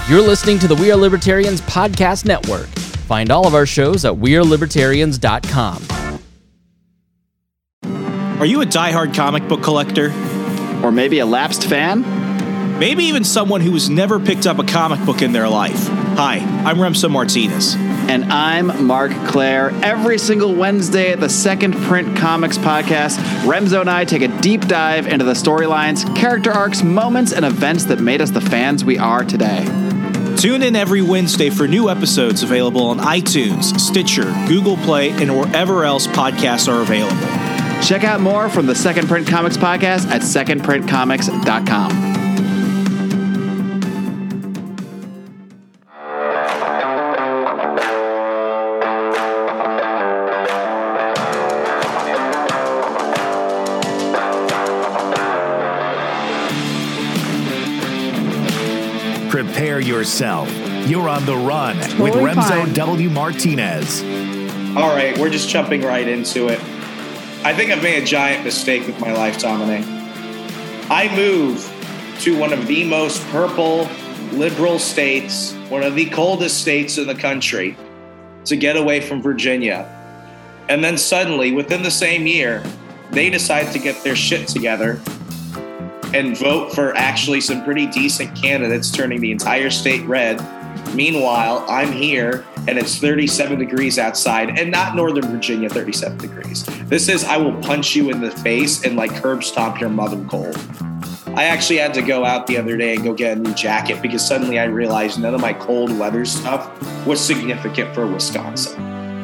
You're listening to the We Are Libertarians Podcast Network. Find all of our shows at wearelibertarians.com. Are you a diehard comic book collector? Or maybe a lapsed fan? Maybe even someone who has never picked up a comic book in their life. Hi, I'm Remso Martinez. And I'm Mark Claire. Every single Wednesday at the Second Print Comics podcast, Remso and I take a deep dive into the storylines, character arcs, moments, and events that made us the fans we are today. Tune in every Wednesday for new episodes available on iTunes, Stitcher, Google Play, and wherever else podcasts are available. Check out more from the Second Print Comics podcast at secondprintcomics.com. Prepare yourself. You're on the run with Remso W. Martinez. All right, we're just jumping right into it. I think I've made a giant mistake with my life, Dominic. I moved to one of the most purple, liberal states, one of the coldest states in the country, to get away from Virginia. And then suddenly, within the same year, they decide to get their shit together and vote for actually some pretty decent candidates, turning the entire state red. Meanwhile, I'm here and it's 37 degrees outside, and not Northern Virginia 37 degrees. This is, I will punch you in the face and like curb stomp your mother cold. I actually had to go out the other day and go get a new jacket because suddenly I realized none of my cold weather stuff was significant for Wisconsin.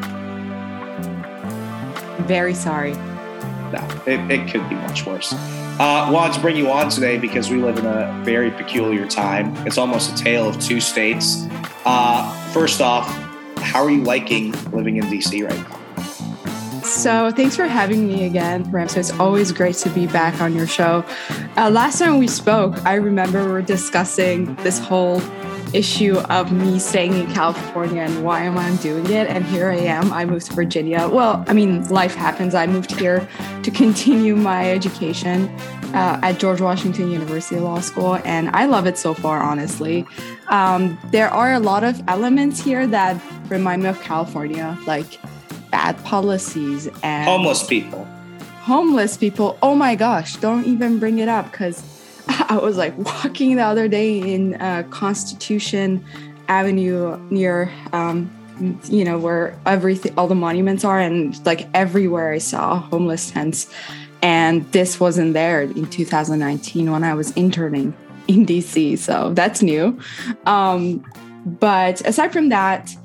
Very sorry. No, it could be much worse. Wanted to bring you on today because we live in a very peculiar time. It's almost a tale of two states. First off, how are you liking living in D.C. right now? So thanks for having me again, Remso. It's always great to be back on your show. Last time we spoke, I remember we were discussing this whole issue of me staying in California and why am I doing it? And here I am. I moved to Virginia. Well, I mean, life happens. I moved here to continue my education at George Washington University Law School, and I love it so far, honestly. There are a lot of elements here that remind me of California, like bad policies and homeless people. Oh my gosh, don't even bring it up, because I was like walking the other day in Constitution Avenue near, where all the monuments are, and like everywhere I saw homeless tents. And this wasn't there in 2019 when I was interning in DC. So that's new. But aside from that,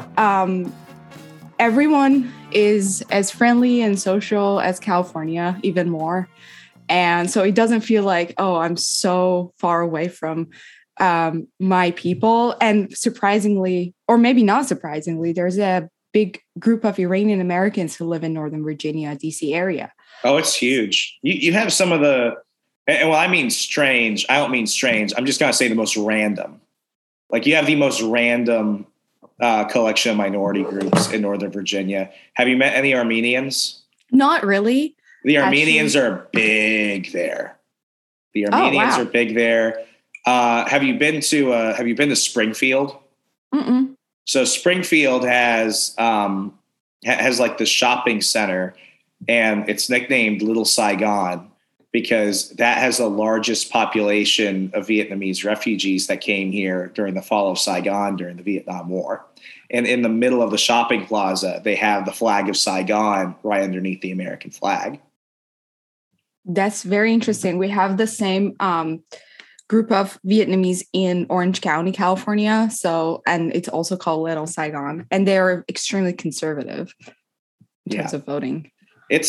everyone is as friendly and social as California, even more. And so it doesn't feel like, oh, I'm so far away from my people. And surprisingly, or maybe not surprisingly, there's a big group of Iranian Americans who live in Northern Virginia, DC area. Oh, it's huge. You have some of the, and well, I mean strange. I don't mean strange. I'm just going to say the most random. Like you have the most random collection of minority groups in Northern Virginia. Have you met any Armenians? Not really. The Armenians are big there. The Armenians are big there. Have you been to Springfield? Mm-mm. So Springfield has like the shopping center, and it's nicknamed Little Saigon because that has the largest population of Vietnamese refugees that came here during the fall of Saigon during the Vietnam War. And in the middle of the shopping plaza, they have the flag of Saigon right underneath the American flag. That's very interesting. We have the same group of Vietnamese in Orange County, California. So, and it's also called Little Saigon, and they're extremely conservative in terms of voting. It's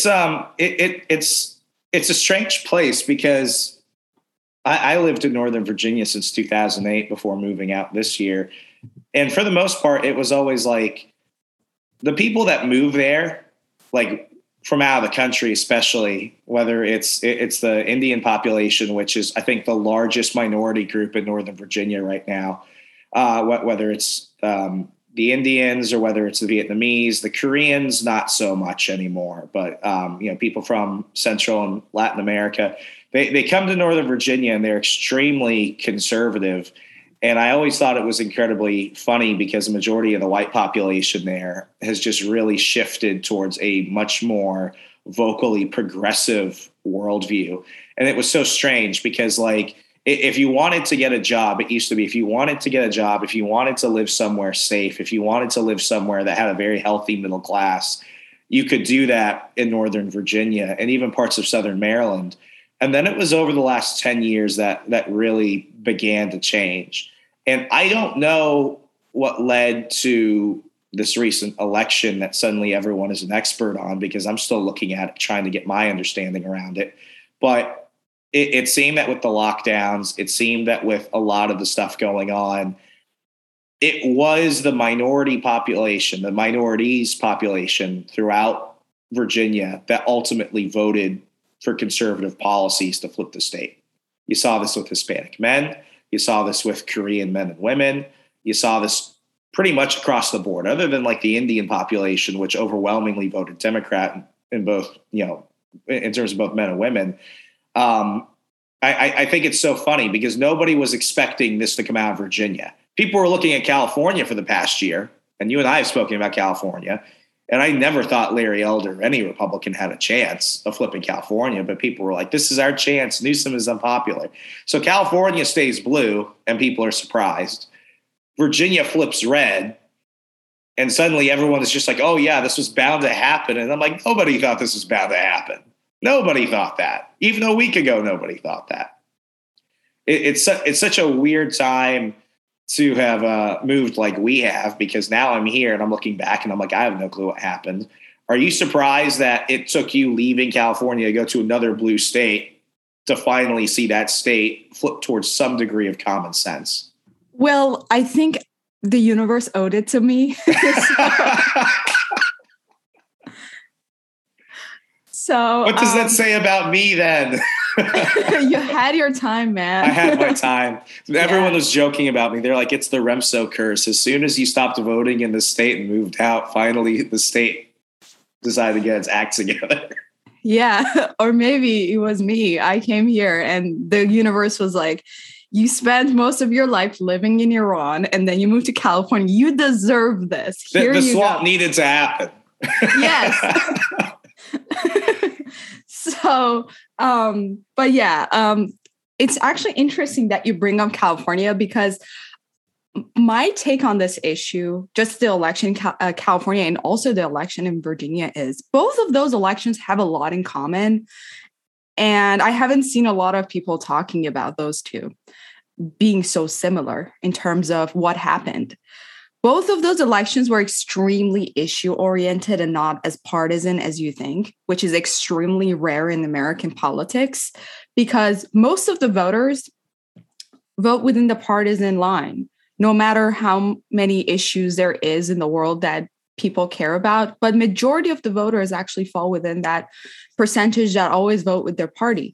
a strange place because I lived in Northern Virginia since 2008 before moving out this year. And for the most part, it was always like the people that move there, like from out of the country, especially whether it's the Indian population, which is, I think, the largest minority group in Northern Virginia right now, whether it's the Indians or whether it's the Vietnamese, the Koreans, not so much anymore, but people from Central and Latin America, they come to Northern Virginia and they're extremely conservative. And I always thought it was incredibly funny because the majority of the white population there has just really shifted towards a much more vocally progressive worldview. And it was so strange because, like, if you wanted to get a job, it used to be if you wanted to get a job, if you wanted to live somewhere safe, if you wanted to live somewhere that had a very healthy middle class, you could do that in Northern Virginia and even parts of Southern Maryland. And then it was over the last 10 years that really began to change. And I don't know what led to this recent election that suddenly everyone is an expert on, because I'm still looking at it, trying to get my understanding around it. But it seemed that with the lockdowns, it seemed that with a lot of the stuff going on, it was the minority population, the minorities population throughout Virginia that ultimately voted for conservative policies to flip the state. You saw this with Hispanic men. You saw this with Korean men and women. You saw this pretty much across the board, other than like the Indian population, which overwhelmingly voted Democrat in both, in terms of both men and women. I think it's so funny because nobody was expecting this to come out of Virginia. People were looking at California for the past year, and you and I have spoken about California, and I never thought Larry Elder or any Republican had a chance of flipping California, but people were like, this is our chance. Newsom is unpopular. So California stays blue, and people are surprised. Virginia flips red, and suddenly everyone is just like, oh, yeah, this was bound to happen. And I'm like, nobody thought this was bound to happen. Nobody thought that. Even a week ago, nobody thought that. It's such a weird time to have moved like we have, because now I'm here and I'm looking back and I'm like, I have no clue what happened. Are you surprised that it took you leaving California to go to another blue state to finally see that state flip towards some degree of common sense? Well, I think the universe owed it to me. So what does that say about me then? You had your time, man. I had my time. Everyone was joking about me. They're like, it's the Remso curse. As soon as you stopped voting in the state and moved out, finally the state decided to get its act together. Yeah, or maybe it was me. I came here and the universe was like, you spent most of your life living in Iran and then you moved to California. You deserve this. The swap needed to happen. Yes. So, but yeah, it's actually interesting that you bring up California, because my take on this issue, just the election in California and also the election in Virginia, is both of those elections have a lot in common. And I haven't seen a lot of people talking about those two being so similar in terms of what happened. Both of those elections were extremely issue-oriented and not as partisan as you think, which is extremely rare in American politics, because most of the voters vote within the partisan line, no matter how many issues there is in the world that people care about. But majority of the voters actually fall within that percentage that always vote with their party.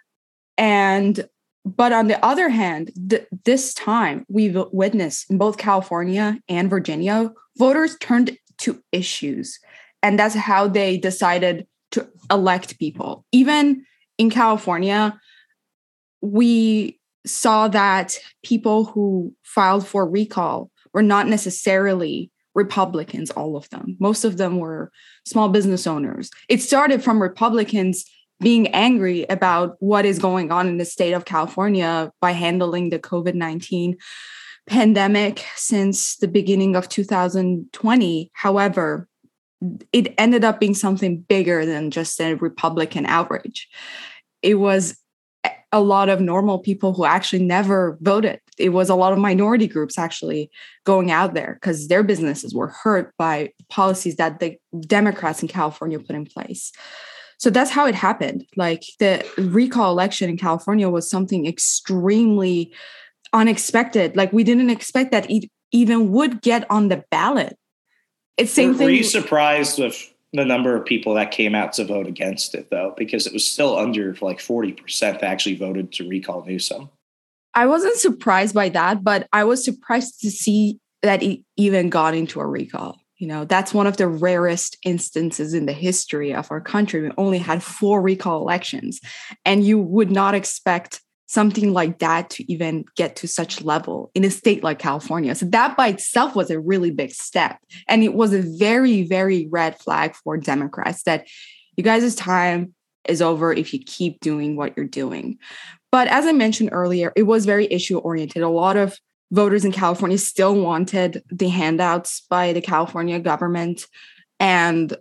But on the other hand, this time we've witnessed in both California and Virginia, voters turned to issues. And that's how they decided to elect people. Even in California, we saw that people who filed for recall were not necessarily Republicans, all of them. Most of them were small business owners. It started from Republicans being angry about what is going on in the state of California by handling the COVID-19 pandemic since the beginning of 2020. However, it ended up being something bigger than just a Republican outrage. It was a lot of normal people who actually never voted. It was a lot of minority groups actually going out there because their businesses were hurt by policies that the Democrats in California put in place. So that's how it happened. Like the recall election in California was something extremely unexpected. Like we didn't expect that it even would get on the ballot. It's same thing. Were you surprised with the number of people that came out to vote against it, though? Because it was still under like 40% that actually voted to recall Newsom. I wasn't surprised by that, but I was surprised to see that it even got into a recall. You know, that's one of the rarest instances in the history of our country. We only had 4 recall elections, and you would not expect something like that to even get to such level in a state like California. So that by itself was a really big step. And it was a very, very red flag for Democrats that you guys' time is over if you keep doing what you're doing. But as I mentioned earlier, it was very issue oriented. A lot of voters in California still wanted the handouts by the California government. And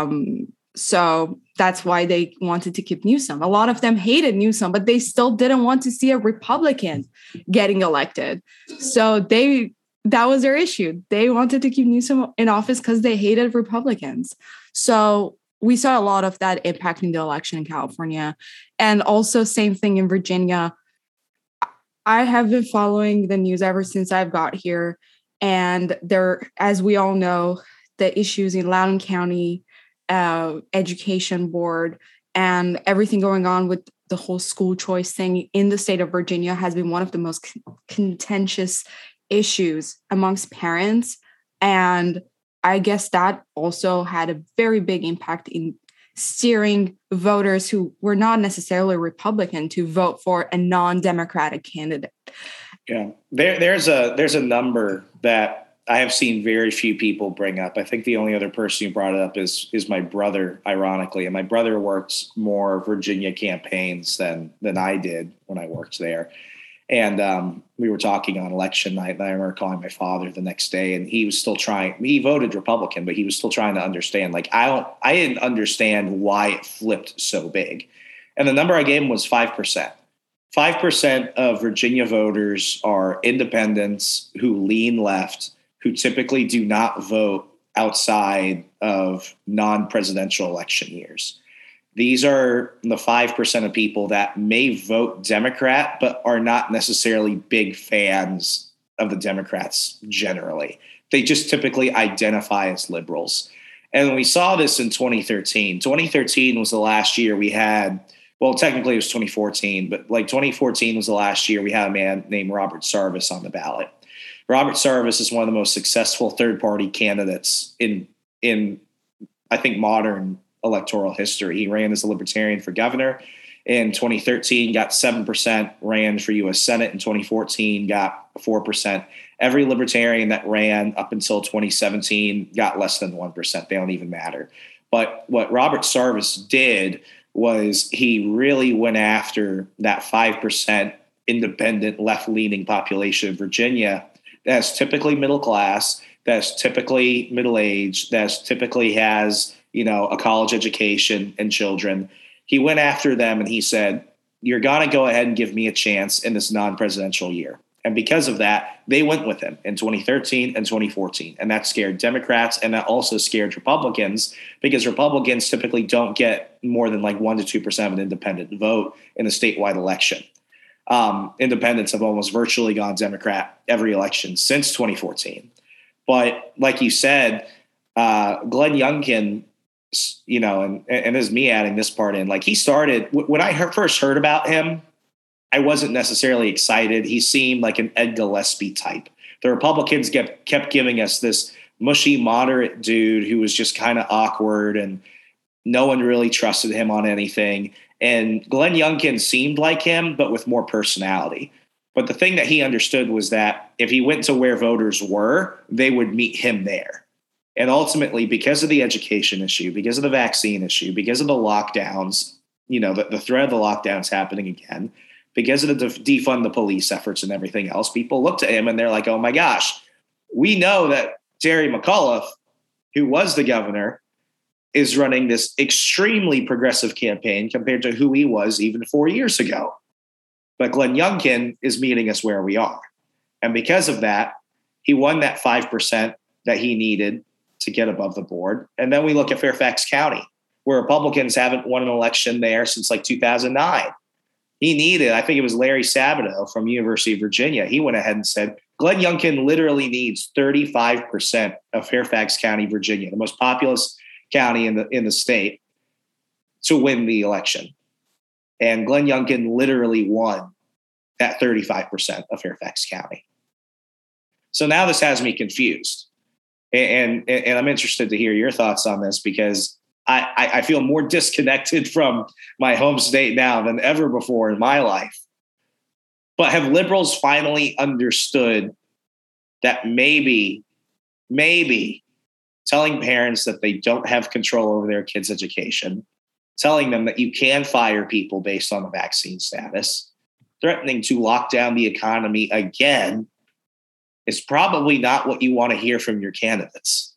so that's why they wanted to keep Newsom. A lot of them hated Newsom, but they still didn't want to see a Republican getting elected. So that was their issue. They wanted to keep Newsom in office because they hated Republicans. So we saw a lot of that impacting the election in California. And also same thing in Virginia. I have been following the news ever since I've got here. And there, as we all know, the issues in Loudoun County Education Board and everything going on with the whole school choice thing in the state of Virginia has been one of the most contentious issues amongst parents. And I guess that also had a very big impact in steering voters who were not necessarily Republican to vote for a non-Democratic candidate. Yeah, there's a number that I have seen very few people bring up. I think the only other person who brought it up is my brother, ironically. And my brother worked more Virginia campaigns than I did when I worked there. And we were talking on election night, and I remember calling my father the next day, and he was still trying. He voted Republican, but he was still trying to understand. Like, I didn't understand why it flipped so big. And the number I gave him was 5%. 5% of Virginia voters are independents who lean left, who typically do not vote outside of non-presidential election years. These are the 5% of people that may vote Democrat, but are not necessarily big fans of the Democrats generally. They just typically identify as liberals. And we saw this in 2013. 2013 was the last year we had, well, technically it was 2014, but like 2014 was the last year we had a man named Robert Sarvis on the ballot. Robert Sarvis is one of the most successful third-party candidates in I think, modern electoral history. He ran as a Libertarian for governor in 2013, got 7%, ran for U.S. Senate in 2014, got 4%. Every Libertarian that ran up until 2017 got less than 1%. They don't even matter. But what Robert Sarvis did was he really went after that 5% independent, left-leaning population of Virginia that's typically middle class, that's typically middle-aged, that's typically has, a college education and children. He went after them and he said, you're going to go ahead and give me a chance in this non-presidential year. And because of that, they went with him in 2013 and 2014. And that scared Democrats, and that also scared Republicans, because Republicans typically don't get more than like 1% to 2% of an independent vote in a statewide election. Independents have almost virtually gone Democrat every election since 2014. But like you said, Glenn Youngkin, and this is me adding this part in, like he started, when I first heard about him, I wasn't necessarily excited. He seemed like an Ed Gillespie type. The Republicans kept giving us this mushy, moderate dude who was just kind of awkward, and no one really trusted him on anything. And Glenn Youngkin seemed like him, but with more personality. But the thing that he understood was that if he went to where voters were, they would meet him there. And ultimately, because of the education issue, because of the vaccine issue, because of the lockdowns, the threat of the lockdowns happening again, because of the defund the police efforts and everything else, people looked at him and they're like, oh my gosh, we know that Terry McAuliffe, who was the governor, is running this extremely progressive campaign compared to who he was even 4 years ago. But Glenn Youngkin is meeting us where we are. And because of that, he won that 5% that he needed to get above the board. And then we look at Fairfax County, where Republicans haven't won an election there since like 2009. He needed, I think it was Larry Sabato from University of Virginia. He went ahead and said, Glenn Youngkin literally needs 35% of Fairfax County, Virginia, the most populous county in the state, to win the election. And Glenn Youngkin literally won that 35% of Fairfax County. So now this has me confused. And I'm interested to hear your thoughts on this, because I feel more disconnected from my home state now than ever before in my life. But have liberals finally understood that maybe telling parents that they don't have control over their kids' education, telling them that you can fire people based on the vaccine status, threatening to lock down the economy again is probably not what you want to hear from your candidates.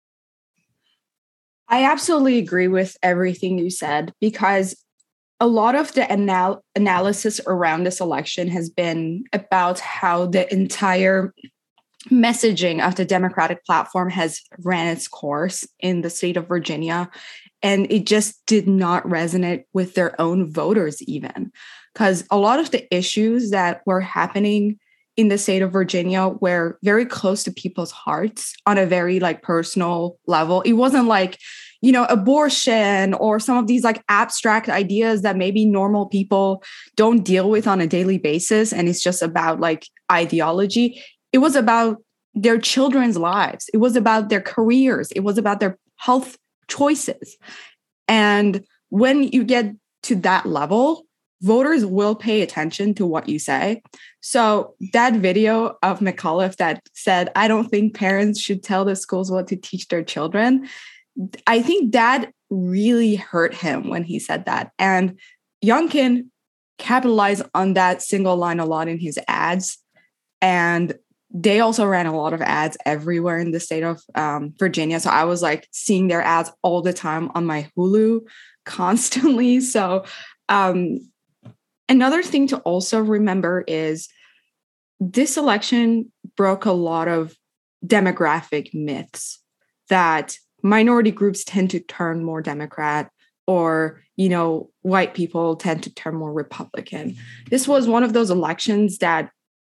I absolutely agree with everything you said, because a lot of the analysis around this election has been about how the entire messaging of the Democratic platform has ran its course in the state of Virginia. And it just did not resonate with their own voters even, because a lot of the issues that were happening in the state of Virginia were very close to people's hearts on a very like personal level. It wasn't like, you know, abortion or some of these like abstract ideas that maybe normal people don't deal with on a daily basis. And it's just about like ideology. It was about their children's lives. It was about their careers. It was about their health choices. And when you get to that level, voters will pay attention to what you say. So that video of McAuliffe that said, I don't think parents should tell the schools what to teach their children, I think that really hurt him when he said that. And Youngkin capitalized on that single line a lot in his ads. And they also ran a lot of ads everywhere in the state of Virginia. So I was like seeing their ads all the time on my Hulu constantly. So another thing to also remember is this election broke a lot of demographic myths that minority groups tend to turn more Democrat, or, you know, white people tend to turn more Republican. This was one of those elections that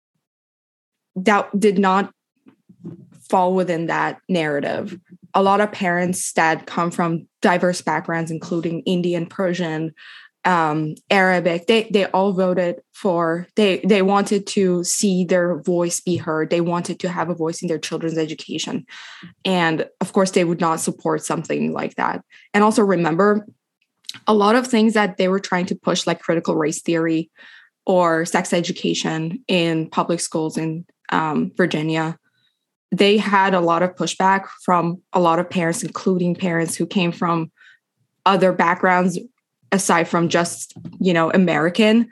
did not fall within that narrative. A lot of parents that come from diverse backgrounds, including Indian, Persian, Arabic, they all voted for, they wanted to see their voice be heard. They wanted to have a voice in their children's education. And of course, they would not support something like that. And also remember, a lot of things that they were trying to push, like critical race theory or sex education in public schools in Virginia, they had a lot of pushback from a lot of parents, including parents who came from other backgrounds aside from just, you know, American.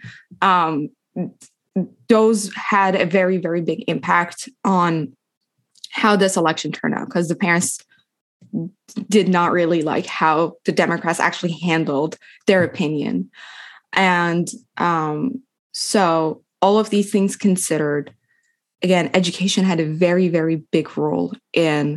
Those had a very, very big impact on how this election turned out, because the parents did not really like how the Democrats actually handled their opinion. And so all of these things considered, again, education had a very, very big role in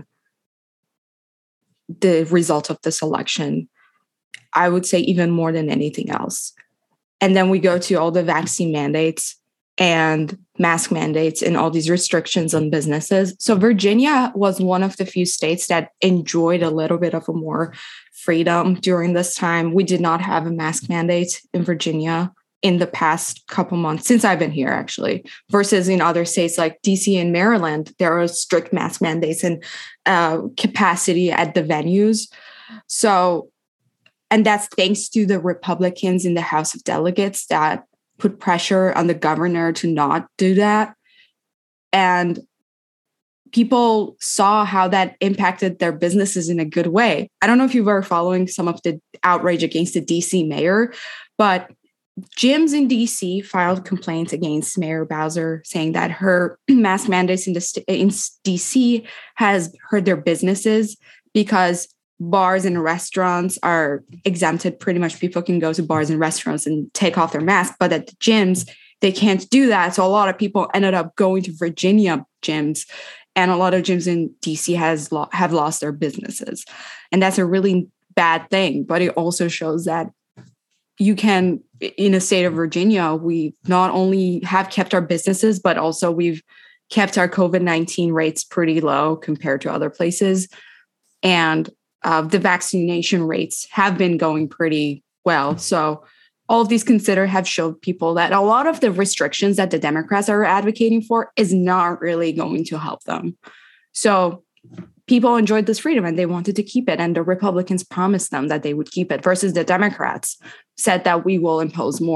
the result of this election. I would say even more than anything else. And then we go to all the vaccine mandates and mask mandates and all these restrictions on businesses. So Virginia was one of the few states that enjoyed a little bit of a more freedom during this time. We did not have a mask mandate in Virginia in the past couple months, since I've been here, actually, versus in other states like DC and Maryland, there are strict mask mandates and capacity at the venues. So, and that's thanks to the Republicans in the House of Delegates that put pressure on the governor to not do that. And people saw how that impacted their businesses in a good way. I don't know if you were following some of the outrage against the DC mayor, but gyms in DC filed complaints against Mayor Bowser, saying that her mask mandates in DC has hurt their businesses because bars and restaurants are exempted. Pretty much people can go to bars and restaurants and take off their mask, but at the gyms, they can't do that. So a lot of people ended up going to Virginia gyms, and a lot of gyms in DC have lost their businesses. And that's a really bad thing, but it also shows that you can, in the state of Virginia, we not only have kept our businesses, but also we've kept our COVID-19 rates pretty low compared to other places. And the vaccination rates have been going pretty well. So all of these considered have showed people that a lot of the restrictions that the Democrats are advocating for is not really going to help them. So people enjoyed this freedom and they wanted to keep it. And the Republicans promised them that they would keep it, versus the Democrats said that we will impose more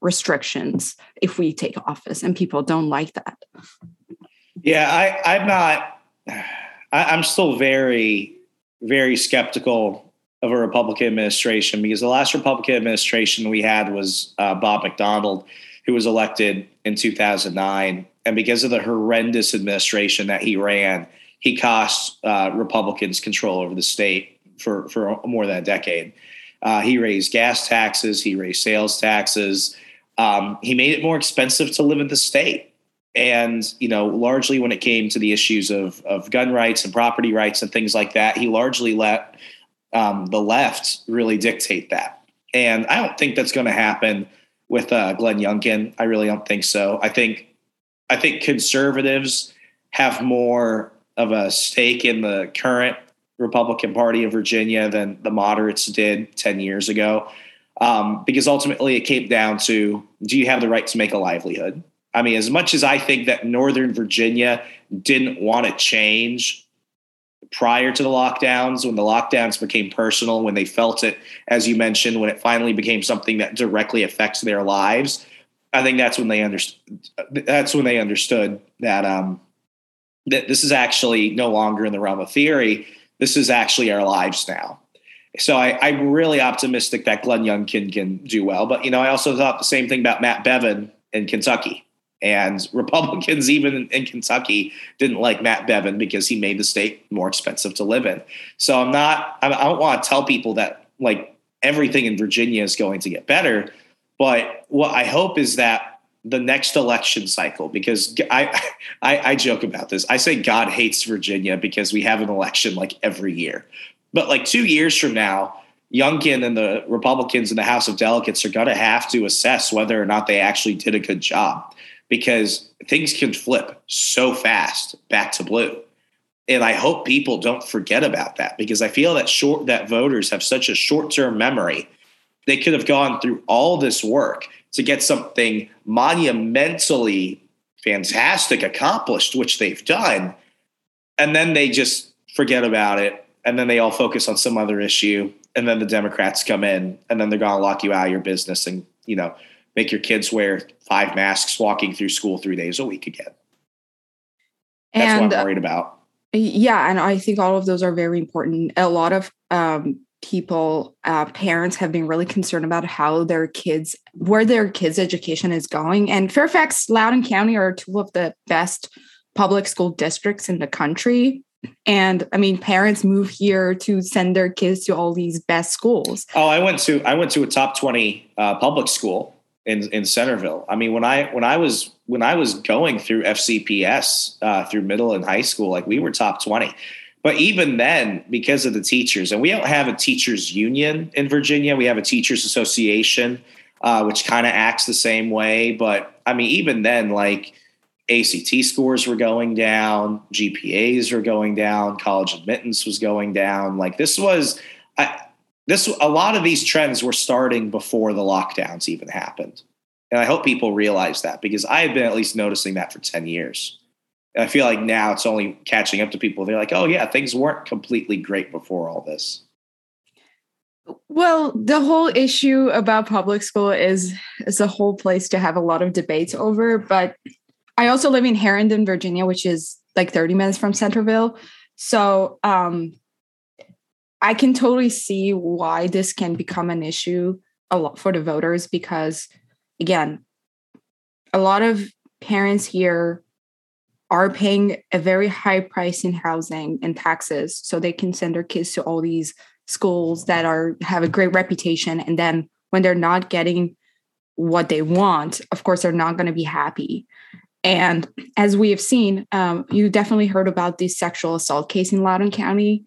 restrictions if we take office, and people don't like that. Yeah, I'm still very, very skeptical of a Republican administration, because the last Republican administration we had was Bob McDonnell, who was elected in 2009. And because of the horrendous administration that he ran, he cost Republicans control over the state for more than a decade. He raised gas taxes. He raised sales taxes. He made it more expensive to live in the state. And, largely when it came to the issues of gun rights and property rights and things like that, he largely let the left really dictate that. And I don't think that's going to happen with Glenn Youngkin. I really don't think so. I think conservatives have more of a stake in the current Republican Party of Virginia than the moderates did 10 years ago. Because ultimately it came down to, do you have the right to make a livelihood? I mean, as much as I think that Northern Virginia didn't want to change prior to the lockdowns, when the lockdowns became personal, when they felt it, as you mentioned, when it finally became something that directly affects their lives, I think that's when they understood that that this is actually no longer in the realm of theory. This is actually our lives now. So I'm really optimistic that Glenn Youngkin can do well. But, I also thought the same thing about Matt Bevin in Kentucky. And Republicans, even in Kentucky, didn't like Matt Bevin because he made the state more expensive to live in. So I don't want to tell people that like everything in Virginia is going to get better. But what I hope is that the next election cycle, because I joke about this. I say God hates Virginia because we have an election like every year. But like 2 years from now, Youngkin and the Republicans in the House of Delegates are going to have to assess whether or not they actually did a good job, because things can flip so fast back to blue. And I hope people don't forget about that, because I feel that voters have such a short-term memory. They could have gone through all this work to get something monumentally fantastic accomplished, which they've done, and then they just forget about it. And then they all focus on some other issue. And then the Democrats come in, and then they're going to lock you out of your business and, make your kids wear 5 masks walking through school 3 days a week again. That's what I'm worried about. Yeah. And I think all of those are very important. A lot of people, parents have been really concerned about where their kids' education is going. And Fairfax, Loudoun County are two of the best public school districts in the country. And I mean, parents move here to send their kids to all these best schools. Oh, I went to a top 20 public school in Centerville. I mean, when I was going through FCPS through middle and high school, like we were top 20. But even then, because of the teachers, and we don't have a teachers union in Virginia, we have a teachers association, which kind of acts the same way. But I mean, even then, like ACT scores were going down, GPAs were going down, college admittance was going down. Like a lot of these trends were starting before the lockdowns even happened. And I hope people realize that, because I have been at least noticing that for 10 years. And I feel like now it's only catching up to people. They're like, oh yeah, things weren't completely great before all this. Well, the whole issue about public school is a whole place to have a lot of debates over. But I also live in Herndon, Virginia, which is like 30 minutes from Centerville. So I can totally see why this can become an issue a lot for the voters, because, again, a lot of parents here are paying a very high price in housing and taxes so they can send their kids to all these schools that have a great reputation. And then when they're not getting what they want, of course, they're not going to be happy. And as we have seen, you definitely heard about this sexual assault case in Loudoun County.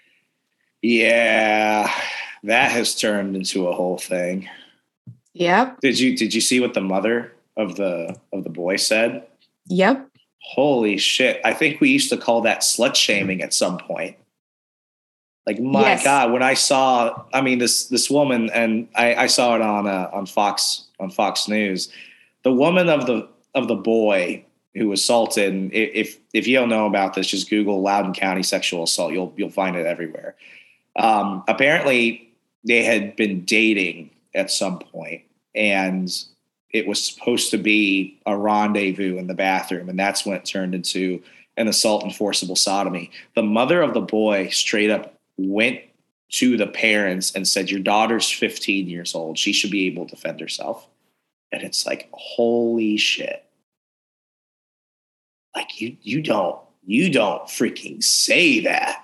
Yeah, that has turned into a whole thing. Yep. Did you see what the mother of the boy said? Yep. Holy shit. I think we used to call that slut shaming at some point. Like, my yes. God, when I saw, I mean, this woman, and I saw it on Fox News, the woman of the boy who assaulted, and if you don't know about this, just Google Loudoun County sexual assault. You'll find it everywhere. Apparently they had been dating at some point, and it was supposed to be a rendezvous in the bathroom, and that's when it turned into an assault and forcible sodomy. The mother of the boy straight up went to the parents and said, your daughter's 15 years old. She should be able to defend herself. And it's like, holy shit. Like you don't freaking say that.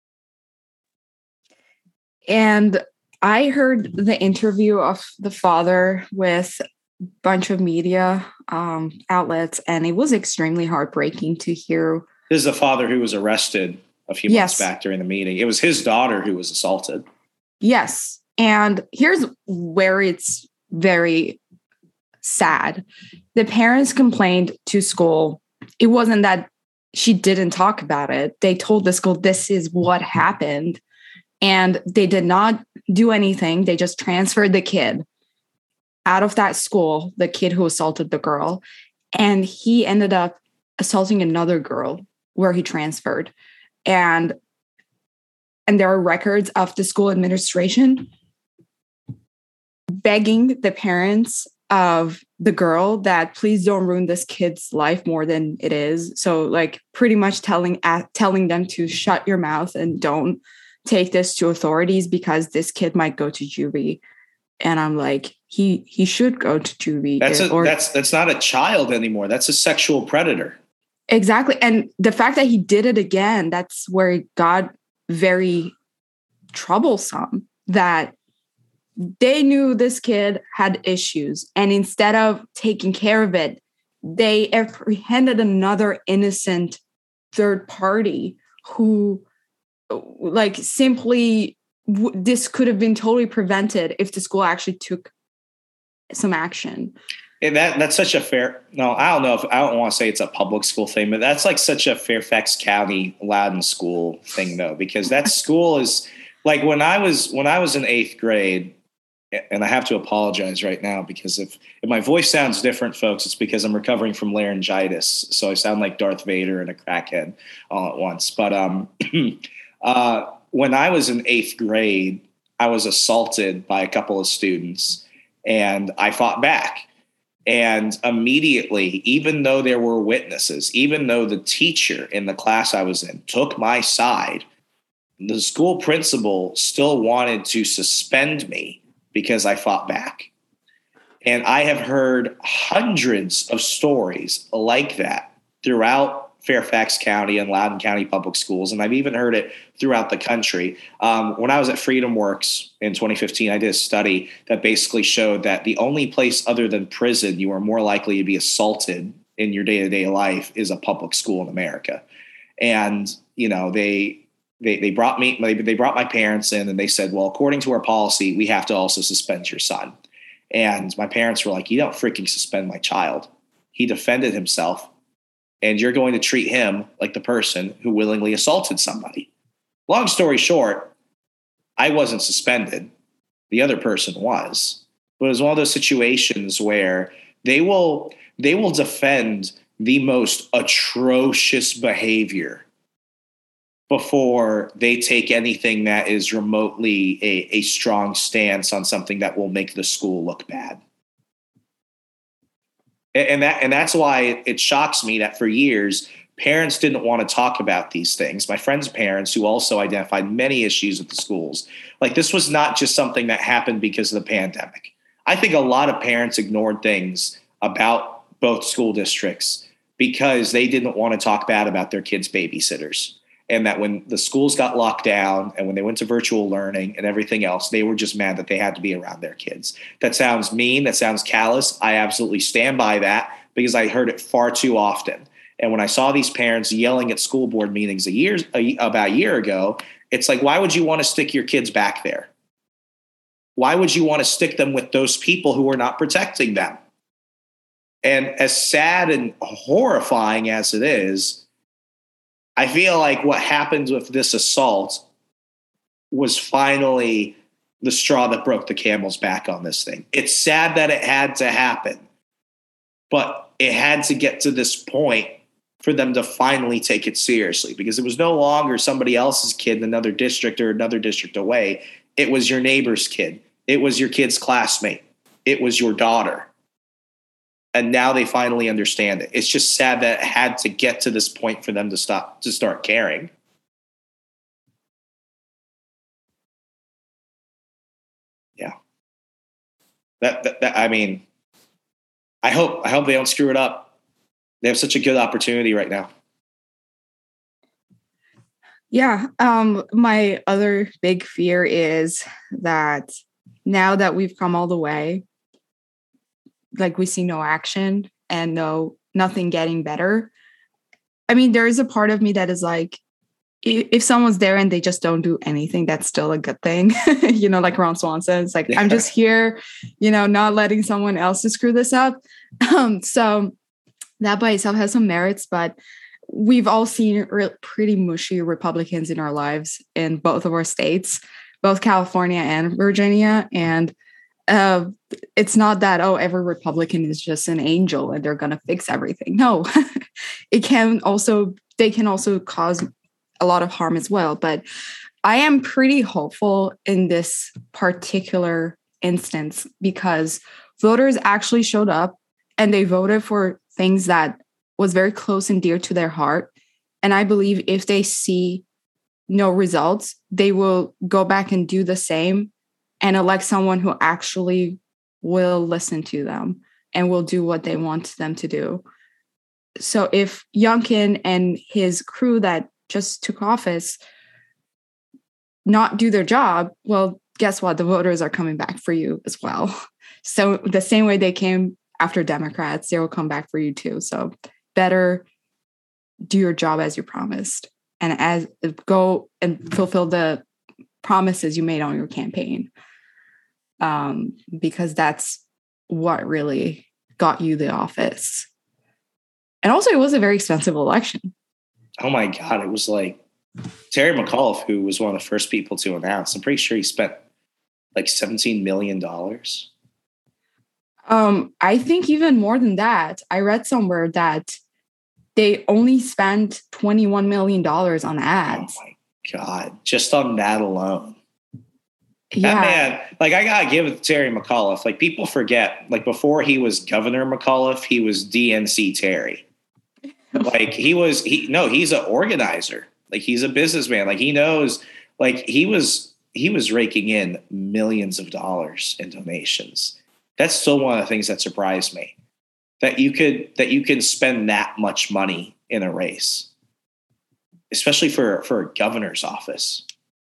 And I heard the interview of the father with a bunch of media outlets, and it was extremely heartbreaking to hear. This is the father who was arrested a few months back during the meeting. It was his daughter who was assaulted. Yes. And here's where it's very sad. The parents complained to school. It wasn't that she didn't talk about it. They told the school, this is what happened. And they did not do anything. They just transferred the kid out of that school, the kid who assaulted the girl. And he ended up assaulting another girl where he transferred. And there are records of the school administration begging the parents of the girl that please don't ruin this kid's life more than it is. So like pretty much telling them to shut your mouth and don't take this to authorities because this kid might go to juvie. And I'm like, he should go to juvie. That's not a child anymore. That's a sexual predator. Exactly. And the fact that he did it again, that's where it got very troublesome, that they knew this kid had issues. And instead of taking care of it, they apprehended another innocent third party who like simply this could have been totally prevented if the school actually took some action. And that's such a I don't want to say it's a public school thing, but that's like such a Fairfax County Loudoun school thing though, because that school is like when I was in 8th grade, and I have to apologize right now because if my voice sounds different, folks, it's because I'm recovering from laryngitis. So I sound like Darth Vader and a crackhead all at once. But when I was in 8th grade, I was assaulted by a couple of students and I fought back. And immediately, even though there were witnesses, even though the teacher in the class I was in took my side, the school principal still wanted to suspend me because I fought back. And I have heard hundreds of stories like that throughout Fairfax County and Loudoun County Public Schools. And I've even heard it throughout the country. When I was at Freedom Works in 2015, I did a study that basically showed that the only place other than prison you are more likely to be assaulted in your day-to-day life is a public school in America. And, you know, they brought my parents in and they said, well, according to our policy, we have to also suspend your son. And my parents were like, you don't freaking suspend my child. He defended himself. And you're going to treat him like the person who willingly assaulted somebody. Long story short, I wasn't suspended. The other person was. But it was one of those situations where they will defend the most atrocious behavior before they take anything that is remotely a strong stance on something that will make the school look bad. And that's why it shocks me that for years, parents didn't want to talk about these things. My friends' parents, who also identified many issues with the schools, like this was not just something that happened because of the pandemic. I think a lot of parents ignored things about both school districts because they didn't want to talk bad about their kids' babysitters. And that when the schools got locked down and when they went to virtual learning and everything else, they were just mad that they had to be around their kids. That sounds mean. That sounds callous. I absolutely stand by that because I heard it far too often. And when I saw these parents yelling at school board meetings about a year ago, it's like, why would you want to stick your kids back there? Why would you want to stick them with those people who are not protecting them? And as sad and horrifying as it is, I feel like what happened with this assault was finally the straw that broke the camel's back on this thing. It's sad that it had to happen, but it had to get to this point for them to finally take it seriously because it was no longer somebody else's kid in another district or another district away. It was your neighbor's kid. It was your kid's classmate. It was your daughter. And now they finally understand it. It's just sad that it had to get to this point for them to start caring. Yeah. I mean, I hope they don't screw it up. They have such a good opportunity right now. Yeah. My other big fear is that now that we've come all the way, like we see no action and nothing getting better. I mean, there is a part of me that is like, if someone's there and they just don't do anything, that's still a good thing. Like Ron Swanson, it's like, I'm just here, not letting someone else to screw this up. So that by itself has some merits, but we've all seen pretty mushy Republicans in our lives in both of our states, both California and Virginia. And it's not that, every Republican is just an angel and they're going to fix everything. No, they can also cause a lot of harm as well. But I am pretty hopeful in this particular instance because voters actually showed up and they voted for things that was very close and dear to their heart. And I believe if they see no results, they will go back and do the same and elect someone who actually will listen to them and will do what they want them to do. So if Youngkin and his crew that just took office not do their job, well, guess what? The voters are coming back for you as well. So the same way they came after Democrats, they will come back for you too. So better do your job as you promised and go and fulfill the promises you made on your campaign. Because that's what really got you the office. And also it was a very expensive election. Oh my God. It was like Terry McAuliffe, who was one of the first people to announce. I'm pretty sure he spent like $17 million. I think even more than that. I read somewhere that they only spent $21 million on ads. Oh my God. Just on that alone. Yeah. That man, like I gotta give it to Terry McAuliffe. Like people forget, like before he was Governor McAuliffe, he was DNC Terry. Like he's an organizer. Like he's a businessman. Like he knows, like he was raking in millions of dollars in donations. That's still one of the things that surprised me. That you can spend that much money in a race, especially for a governor's office.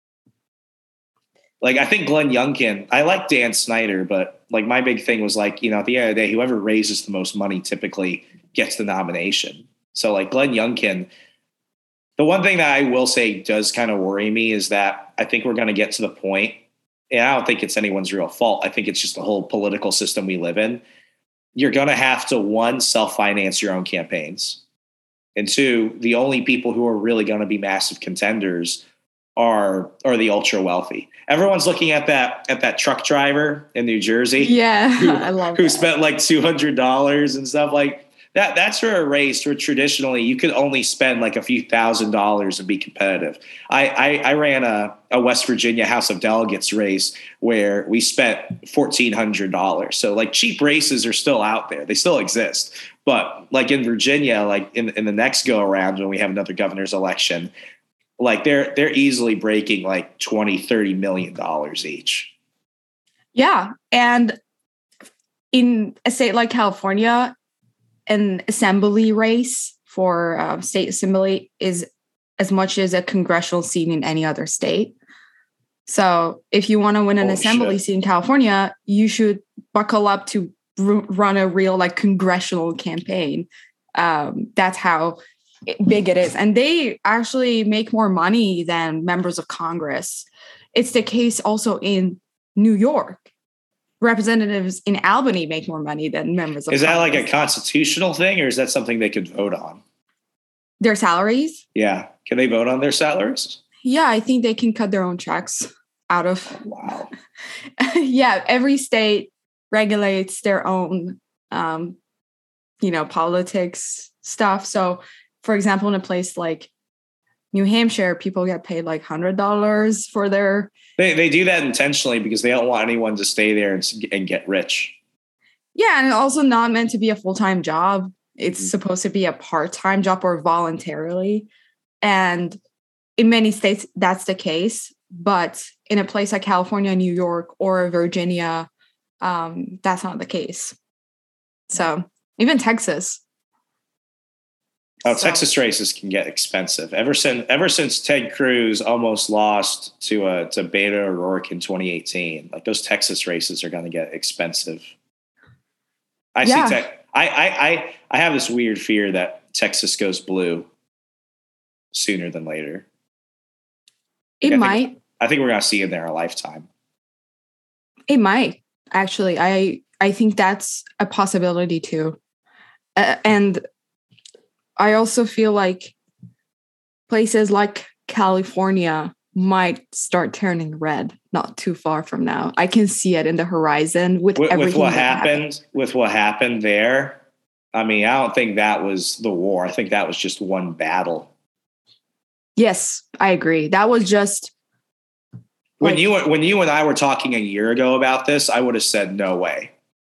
Like I think Glenn Youngkin, I like Dan Snyder, but like my big thing was like, at the end of the day, whoever raises the most money typically gets the nomination. So like Glenn Youngkin, the one thing that I will say does kind of worry me is that I think we're going to get to the point, and I don't think it's anyone's real fault. I think it's just the whole political system we live in. You're going to have to, one, self-finance your own campaigns. And two, the only people who are really going to be massive contenders are the ultra wealthy. Everyone's looking at that truck driver in New Jersey. Yeah, I love who spent like $200 and stuff like that. That's for a race where traditionally you could only spend like a few $1,000s and be competitive. I ran a West Virginia House of Delegates race where we spent $1,400. So like cheap races are still out there. They still exist. But like in Virginia, like in the next go around when we have another governor's election, like they're easily breaking like $20-30 million each. Yeah. And in a state like California, an assembly race for state assembly is as much as a congressional seat in any other state. So if you want to win an assembly seat in California, you should buckle up to run a real like congressional campaign. That's how big it is. And they actually make more money than members of Congress. It's the case also in New York. Representatives in Albany make more money than members of Congress. Is that like a constitutional thing, or is that something they could vote on? Their salaries? Yeah. Can they vote on their salaries? Yeah, I think they can cut their own checks out of. Oh, wow. Yeah, every state regulates their own, politics stuff. So, for example, in a place like New Hampshire, people get paid like $100 for their. They do that intentionally because they don't want anyone to stay there and get rich. Yeah, and also not meant to be a full-time job. It's supposed to be a part-time job or voluntarily. And in many states, that's the case. But in a place like California, New York, or Virginia, that's not the case. So even Texas. Texas races can get expensive. Ever since Ted Cruz almost lost to Beto O'Rourke in 2018, like those Texas races are going to get expensive. I have this weird fear that Texas goes blue sooner than later. I think we're going to see it in our lifetime. It might, actually. I think that's a possibility too. And I also feel like places like California might start turning red not too far from now. I can see it in the horizon with everything what happened. With what happened there, I mean, I don't think that was the war. I think that was just one battle. Yes, I agree. That was just when you and I were talking a year ago about this, I would have said no way.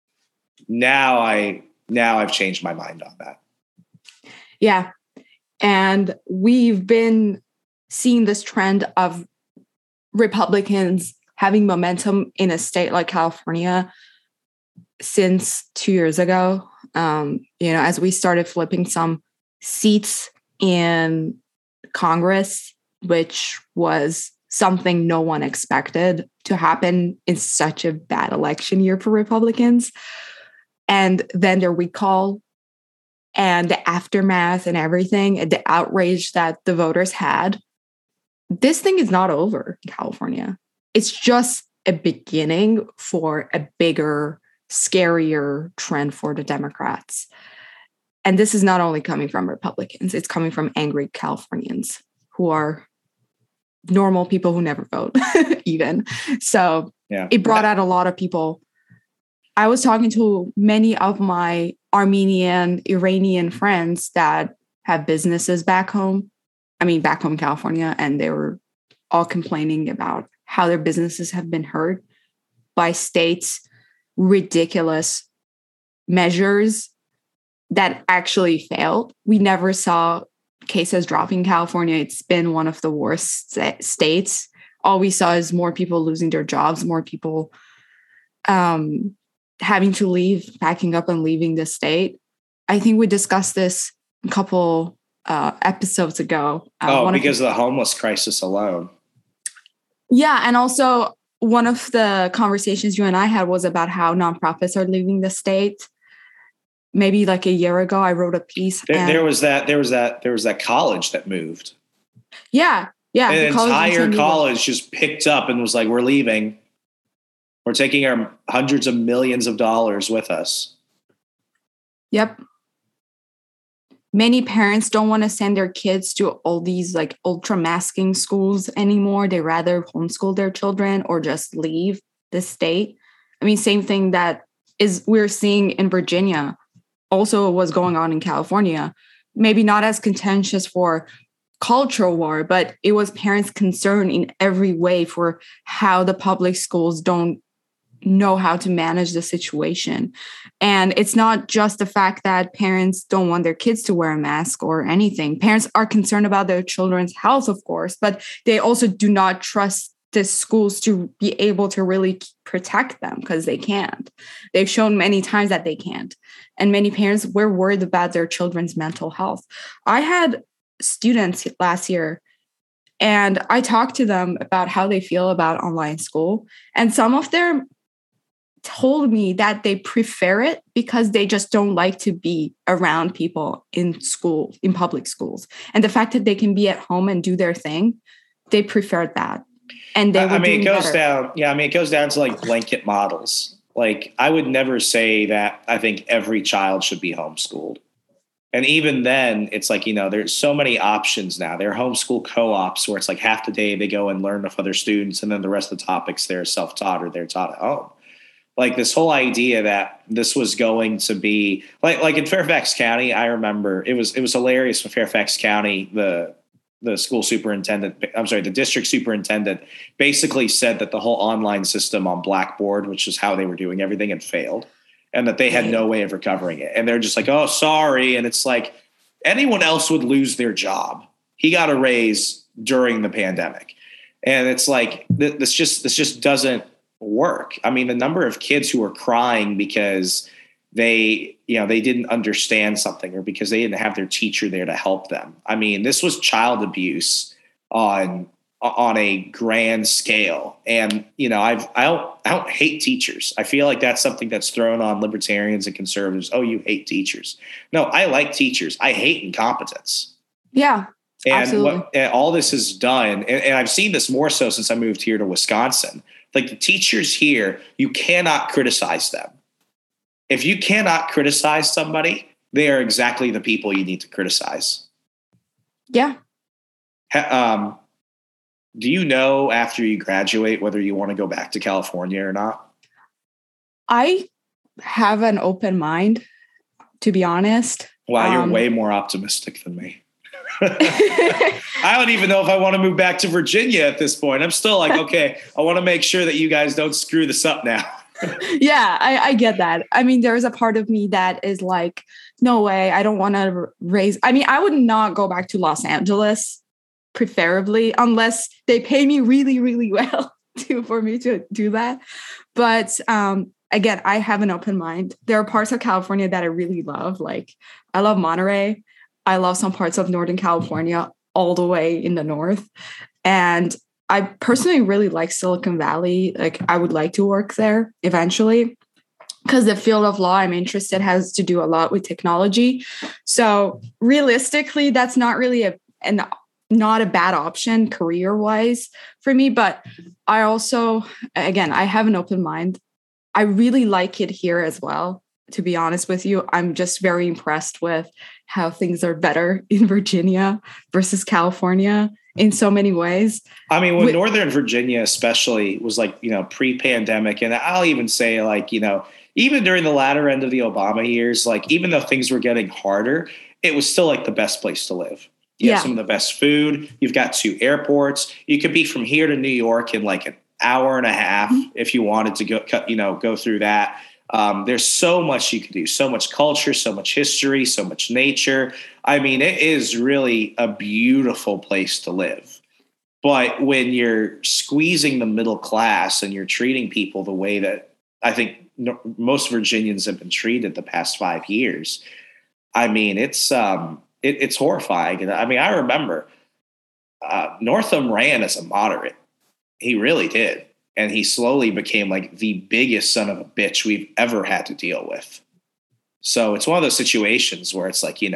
Now I've changed my mind on that. Yeah. And we've been seeing this trend of Republicans having momentum in a state like California since 2 years ago. As we started flipping some seats in Congress, which was something no one expected to happen in such a bad election year for Republicans. And then their recall and the aftermath and everything, and the outrage that the voters had. This thing is not over in California. It's just a beginning for a bigger, scarier trend for the Democrats. And this is not only coming from Republicans, it's coming from angry Californians who are normal people who never vote even. So It brought out a lot of people. I was talking to many of my Armenian, Iranian friends that have businesses back home in California, and they were all complaining about how their businesses have been hurt by states' ridiculous measures that actually failed. We never saw cases dropping in California. It's been one of the worst states. All we saw is more people losing their jobs, more people having to leave, packing up and leaving the state. I think we discussed this a couple episodes ago. Because of the homeless crisis alone. Yeah. And also one of the conversations you and I had was about how nonprofits are leaving the state. Maybe like a year ago, I wrote a piece. There was that college that moved. Yeah. Yeah. An entire college just picked up and was like, we're leaving. We're taking our hundreds of millions of dollars with us. Yep. Many parents don't want to send their kids to all these like ultra masking schools anymore. They rather homeschool their children or just leave the state. I mean, same thing that we're seeing in Virginia also was going on in California. Maybe not as contentious for cultural war, but it was parents' concern in every way for how the public schools don't know how to manage the situation. And it's not just the fact that parents don't want their kids to wear a mask or anything. Parents are concerned about their children's health, of course, but they also do not trust the schools to be able to really protect them because they can't. They've shown many times that they can't. And many parents were worried about their children's mental health. I had students last year, and I talked to them about how they feel about online school. And some of them told me that they prefer it because they just don't like to be around people in school, in public schools. And the fact that they can be at home and do their thing, they preferred that. And they were doing better. It goes down to like blanket models. Like I would never say that I think every child should be homeschooled. And even then, it's like, there's so many options now. There are homeschool co-ops where it's like half the day they go and learn with other students, and then the rest of the topics they're self-taught or they're taught at home. Like this whole idea that this was going to be like in Fairfax County, I remember it was hilarious when Fairfax County, the district superintendent basically said that the whole online system on Blackboard, which is how they were doing everything, had failed. and that they had no way of recovering it. And they're just like, oh, sorry. And it's like anyone else would lose their job. He got a raise during the pandemic. And it's like, this just doesn't work. I mean, the number of kids who are crying because they didn't understand something or because they didn't have their teacher there to help them. I mean, this was child abuse on a grand scale. And, I don't hate teachers. I feel like that's something that's thrown on libertarians and conservatives. Oh, you hate teachers. No, I like teachers. I hate incompetence. Yeah, and absolutely. And all this is done. And I've seen this more so since I moved here to Wisconsin. Like the teachers here, you cannot criticize them. If you cannot criticize somebody, they are exactly the people you need to criticize. Yeah. Do you know after you graduate whether you want to go back to California or not? I have an open mind, to be honest. Wow, you're way more optimistic than me. I don't even know if I want to move back to Virginia at this point. I'm still like, okay, I want to make sure that you guys don't screw this up now. Yeah, I get that. I mean, there's a part of me that is like, no way, I don't want to raise. I mean, I would not go back to Los Angeles, preferably, unless they pay me really, really well for me to do that. But again, I have an open mind. There are parts of California that I really love. Like, I love Monterey. I love some parts of Northern California all the way in the north. And I personally really like Silicon Valley. Like, I would like to work there eventually because the field of law I'm interested has to do a lot with technology. So realistically, that's not really not a bad option career-wise for me. But I also, again, I have an open mind. I really like it here as well. To be honest with you, I'm just very impressed with how things are better in Virginia versus California in so many ways. I mean, when Northern Virginia especially was like, pre-pandemic, and I'll even say like, even during the latter end of the Obama years, like even though things were getting harder, it was still like the best place to live. You have some of the best food. You've got 2 airports. You could be from here to New York in like an hour and a half if you wanted to go through that. There's so much you can do, so much culture, so much history, so much nature. I mean, it is really a beautiful place to live. But when you're squeezing the middle class and you're treating people the way that I think most Virginians have been treated the past 5 years, I mean, it's horrifying. I mean, I remember Northam ran as a moderate. He really did. And he slowly became like the biggest son of a bitch we've ever had to deal with. So it's one of those situations where it's like,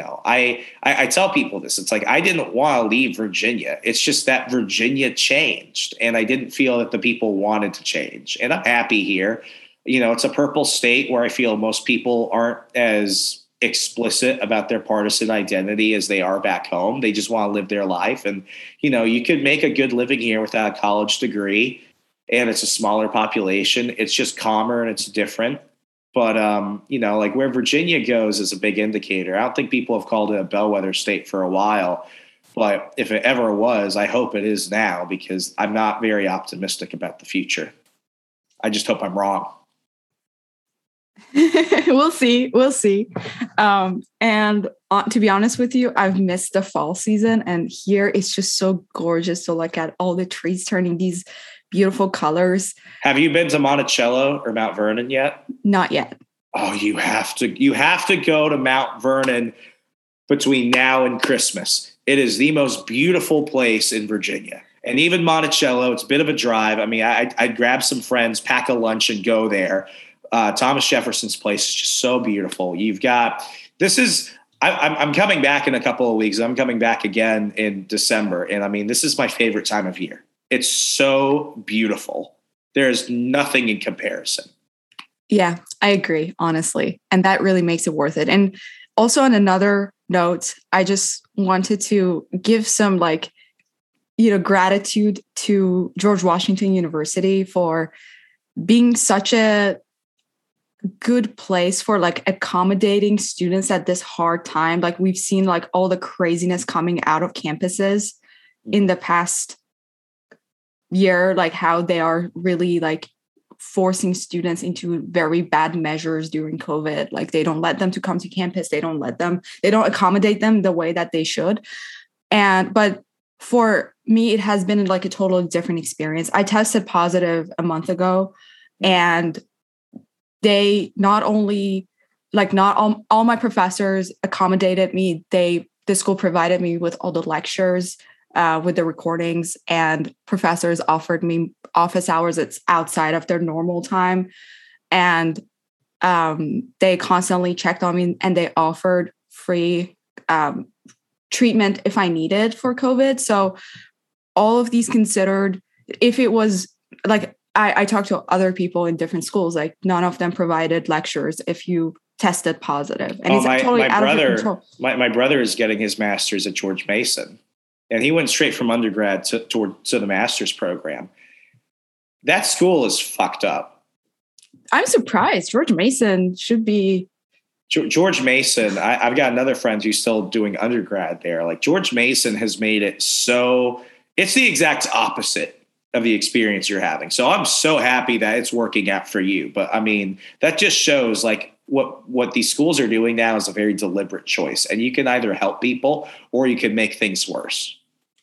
I tell people this. It's like, I didn't want to leave Virginia. It's just that Virginia changed. And I didn't feel that the people wanted to change. And I'm happy here. It's a purple state where I feel most people aren't as explicit about their partisan identity as they are back home. They just want to live their life. And, you could make a good living here without a college degree. And it's a smaller population. It's just calmer and it's different. But, like where Virginia goes is a big indicator. I don't think people have called it a bellwether state for a while. But if it ever was, I hope it is now because I'm not very optimistic about the future. I just hope I'm wrong. We'll see. And to be honest with you, I've missed the fall season. And here it's just so gorgeous to look at all the trees turning these beautiful colors. Have you been to Monticello or Mount Vernon yet? Not yet. Oh, you have to go to Mount Vernon between now and Christmas. It is the most beautiful place in Virginia. And even Monticello, it's a bit of a drive. I mean, I'd grab some friends, pack a lunch and go there. Thomas Jefferson's place is just so beautiful. I'm coming back in a couple of weeks. I'm coming back again in December. And I mean, this is my favorite time of year. It's so beautiful. There's nothing in comparison. Yeah, I agree, honestly. And that really makes it worth it. And also on another note, I just wanted to give some gratitude to George Washington University for being such a good place for accommodating students at this hard time. Like we've seen all the craziness coming out of campuses in the past year, how they are really forcing students into very bad measures during COVID. Like they don't let them to come to campus. They don't accommodate them the way that they should. But for me, it has been like a totally different experience. I tested positive a month ago, and they not only all my professors accommodated me. The school provided me with all the lectures, with the recordings, and professors offered me office hours that's outside of their normal time. And they constantly checked on me, and they offered free treatment if I needed for COVID. So all of these considered, if it was like, I talked to other people in different schools, like none of them provided lectures if you tested positive. And it's totally out of your control. My brother is getting his master's at George Mason, and he went straight from undergrad to the master's program. That school is fucked up. I'm surprised. George Mason should be. George Mason, I've got another friend who's still doing undergrad there. Like George Mason has made it so, it's the exact opposite of the experience you're having. So I'm so happy that it's working out for you. But I mean, that just shows like what these schools are doing now is a very deliberate choice. And you can either help people or you can make things worse.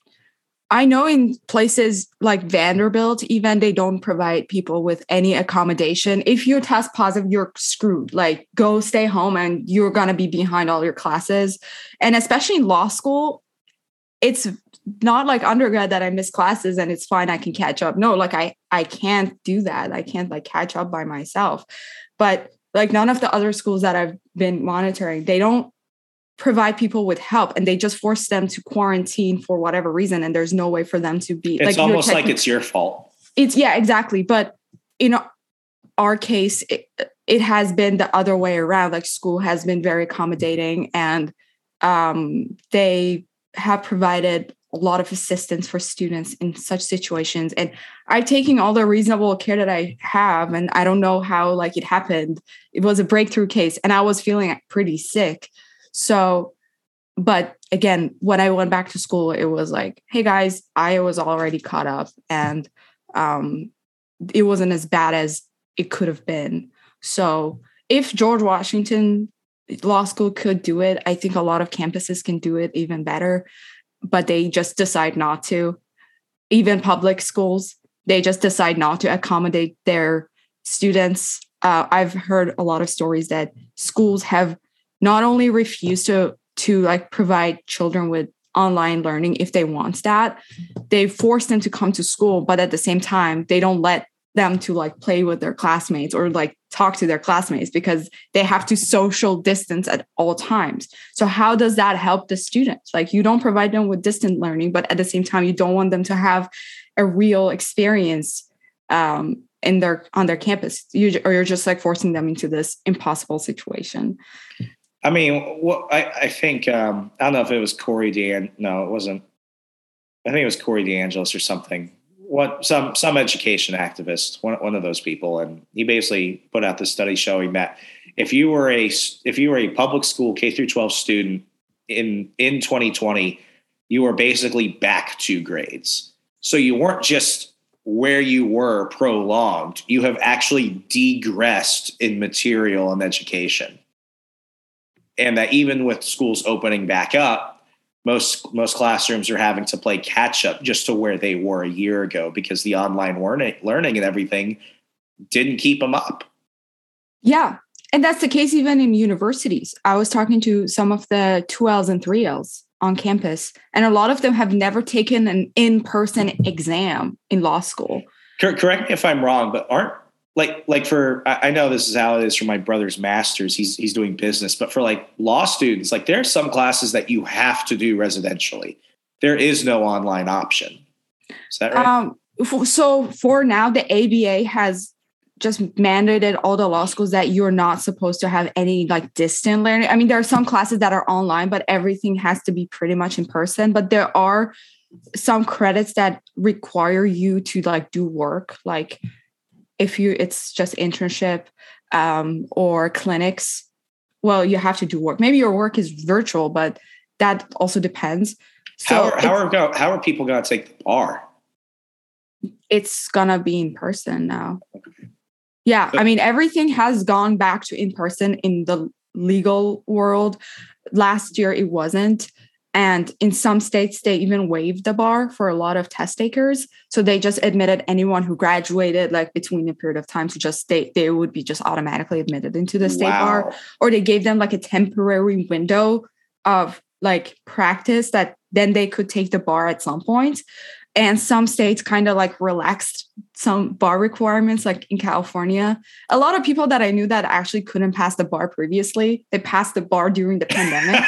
I know in places like Vanderbilt, even they don't provide people with any accommodation. If you test positive, you're screwed. Like go stay home and you're going to be behind all your classes. And especially in law school, it's not like undergrad that I miss classes and it's fine. I can catch up. No, like I can't do that. I can't like catch up by myself. But like none of the other schools that I've been monitoring, they don't provide people with help, and they just force them to quarantine for whatever reason. And there's no way for them to be. It's like, almost like it's your fault. Yeah, exactly. But in our case, it has been the other way around. Like school has been very accommodating, and they have provided a lot of assistance for students in such situations. And I'm taking all the reasonable care that I have. And I don't know how like it happened. It was a breakthrough case and I was feeling pretty sick. So, but again, when I went back to school, it was like, hey guys, I was already caught up, and it wasn't as bad as it could have been. So if George Washington Law School could do it, I think a lot of campuses can do it even better, but they just decide not to. Even public schools, they just decide not to accommodate their students. I've heard a lot of stories that schools have not only refused to like provide children with online learning if they want that, they force them to come to school, but at the same time, they don't let them to like play with their classmates or like talk to their classmates because they have to social distance at all times. So how does that help the students? Like you don't provide them with distant learning, but at the same time, you don't want them to have a real experience on their campus. You're just like forcing them into this impossible situation. I mean, I think, I don't know if it was no, it wasn't. I think it was Corey DeAngelis or something. Some education activist, one of those people. And he basically put out this study showing that if you were a public school K through 12 student in 2020, you were basically back 2 grades. So you weren't just where you were prolonged. You have actually degressed in material and education. And that even with schools opening back up, most classrooms are having to play catch up just to where they were a year ago because the online learning and everything didn't keep them up. Yeah. And that's the case even in universities. I was talking to some of the 2Ls and 3Ls on campus, and a lot of them have never taken an in-person exam in law school. Correct me if I'm wrong, but aren't I know this is how it is for my brother's master's. He's doing business, but for like law students, like there are some classes that you have to do residentially. There is no online option. Is that right? So for now, the ABA has just mandated all the law schools that you're not supposed to have any like distant learning. I mean, there are some classes that are online, but everything has to be pretty much in person. But there are some credits that require you to like do work, like it's just internship or clinics, well, you have to do work. Maybe your work is virtual, but that also depends. So how are people going to take the bar? It's going to be in person now. Yeah, I mean, everything has gone back to in person in the legal world. Last year, it wasn't. And in some states, they even waived the bar for a lot of test takers. So they just admitted anyone who graduated like between a period of time to just they would be just automatically admitted into the state bar. Or they gave them like a temporary window of like practice that then they could take the bar at some point. And some states kind of like relaxed some bar requirements, like in California. A lot of people that I knew that actually couldn't pass the bar previously, they passed the bar during the pandemic.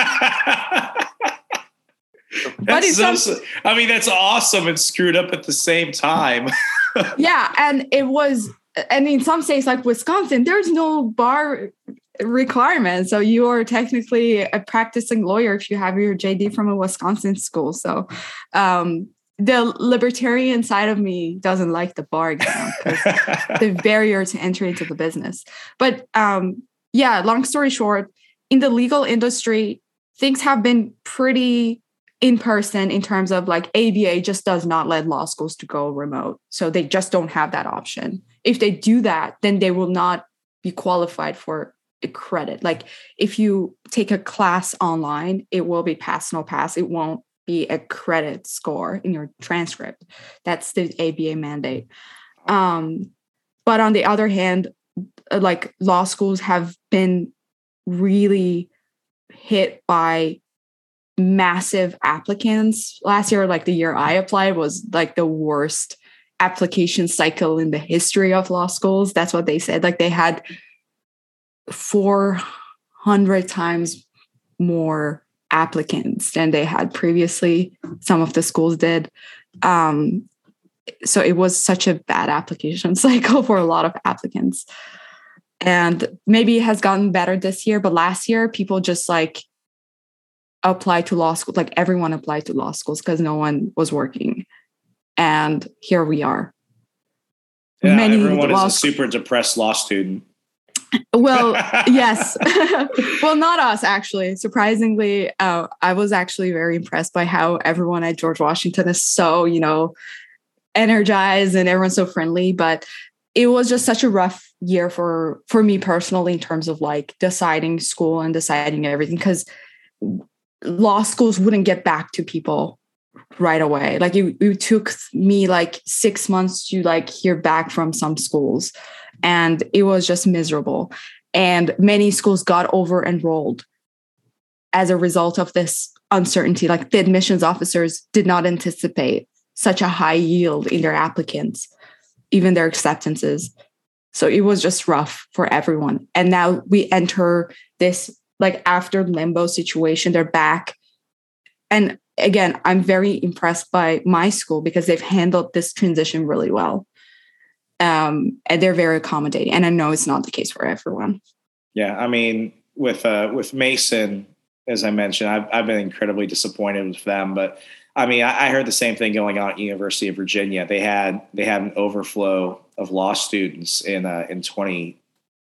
That's that's awesome and screwed up at the same time. Yeah, and in some states like Wisconsin, there's no bar requirement. So you are technically a practicing lawyer if you have your JD from a Wisconsin school. So the libertarian side of me doesn't like the bar exam because the barrier to entry into the business. But long story short, in the legal industry, things have been pretty in person in terms of like ABA just does not let law schools to go remote. So they just don't have that option. If they do that, then they will not be qualified for a credit. Like if you take a class online, it will be pass, no pass. It won't be a credit score in your transcript. That's the ABA mandate. But on the other hand, like law schools have been really hit by massive applicants. Last year, like the year I applied, was like the worst application cycle in the history of law schools. That's what they said. Like they had 400 times more applicants than they had previously. Some of the schools did. So it was such a bad application cycle for a lot of applicants. And maybe it has gotten better this year, but last year people just like applied to law school. Like everyone applied to law schools because no one was working. And here we are. Yeah, everyone is a super depressed law student. Well, yes. Well, not us, actually. Surprisingly, I was actually very impressed by how everyone at George Washington is so, energized and everyone's so friendly. But it was just such a rough year for me personally in terms of like deciding school and deciding everything, because law schools wouldn't get back to people right away. Like it took me like 6 months to like hear back from some schools. And it was just miserable. And many schools got over enrolled as a result of this uncertainty. Like the admissions officers did not anticipate such a high yield in their applicants, even their acceptances. So it was just rough for everyone. And now we enter this like after limbo situation, they're back. And again, I'm very impressed by my school because they've handled this transition really well. And they're very accommodating. And I know it's not the case for everyone. Yeah. I mean, with Mason, as I mentioned, I've been incredibly disappointed with them, but I mean, I heard the same thing going on at University of Virginia. They had an overflow of law students at the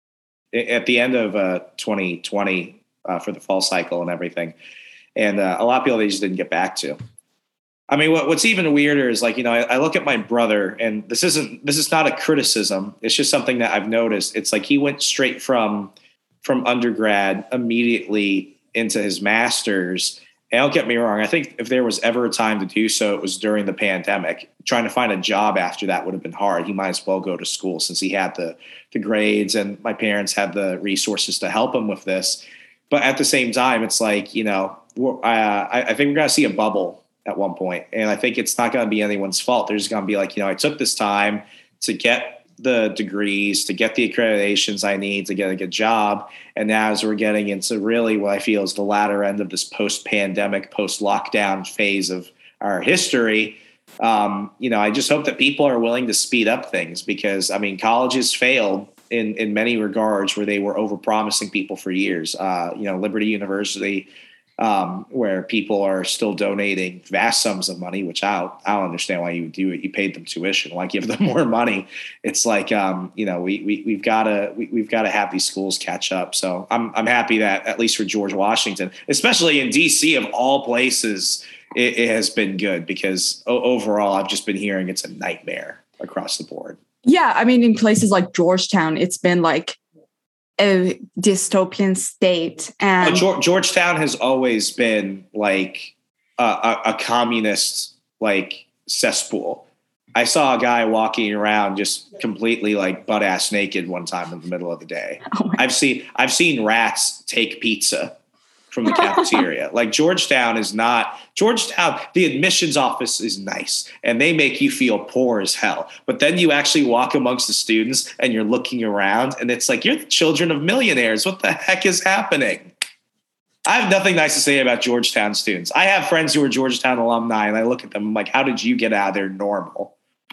end of 2020 for the fall cycle and everything. And a lot of people they just didn't get back to. I mean, what's even weirder is like, I look at my brother, and this is not a criticism. It's just something that I've noticed. It's like he went straight from undergrad immediately into his master's. And don't get me wrong. I think if there was ever a time to do so, it was during the pandemic. Trying to find a job after that would have been hard. He might as well go to school since he had the grades and my parents had the resources to help him with this. But at the same time, it's like, I think we're going to see a bubble at one point. And I think it's not going to be anyone's fault. They're just going to be like, I took this time to get the degrees, to get the accreditations I need to get a good job. And now as we're getting into really what I feel is the latter end of this post-pandemic, post-lockdown phase of our history, I just hope that people are willing to speed up things because, I mean, colleges failed in many regards where they were overpromising people for years. Liberty University, where people are still donating vast sums of money, which I don't understand why you would do it. You paid them tuition. Why give them more money? It's like, we've got to have these schools catch up. So I'm happy that at least for George Washington, especially in DC of all places, it has been good because overall I've just been hearing it's a nightmare across the board. Yeah, I mean, in places like Georgetown, it's been like a dystopian state. And Georgetown has always been like a communist like cesspool. I saw a guy walking around just completely like butt ass naked one time in the middle of the day. Oh I've seen rats take pizza from the cafeteria. Like Georgetown, the admissions office is nice and they make you feel poor as hell. But then you actually walk amongst the students and you're looking around and it's like, you're the children of millionaires. What the heck is happening? I have nothing nice to say about Georgetown students. I have friends who are Georgetown alumni and I look at them, I'm like, how did you get out of there normal?